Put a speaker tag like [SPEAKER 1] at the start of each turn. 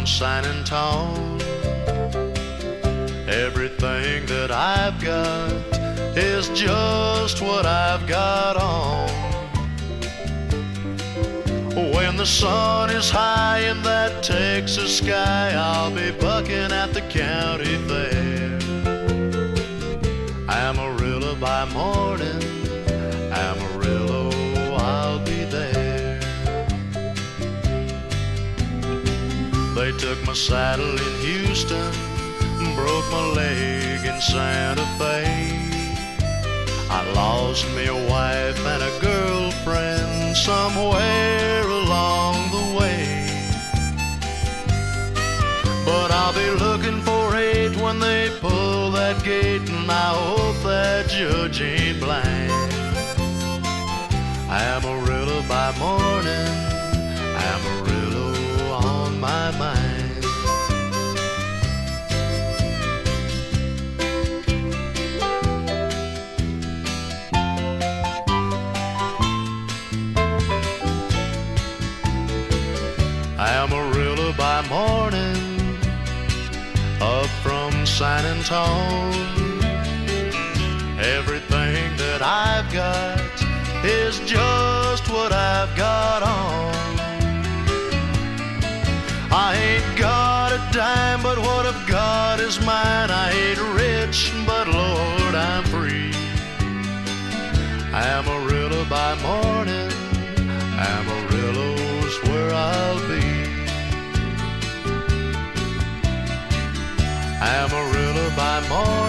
[SPEAKER 1] from San Antone. Everything that I've got is just what I've got on. When the sun is high in that Texas sky, I'll be bucking at the county fair. Amarillo by morning, Amarillo, I'll be there. They took my saddle in Houston, broke my leg in Santa Fe. I lost me a wife and a girlfriend somewhere along the way. But I'll be looking for 8 when they pull that gate, and I hope that judge ain't blind. Amarillo by morning, Amarillo on my mind. Amarillo by morning, up from San Antone. Everything that I've got is just what I've got on. I ain't got a dime, but what I've got is mine. I ain't rich, but Lord, I'm free. Amarillo by morning, Amarillo's where I'll be. Amarillo by morning,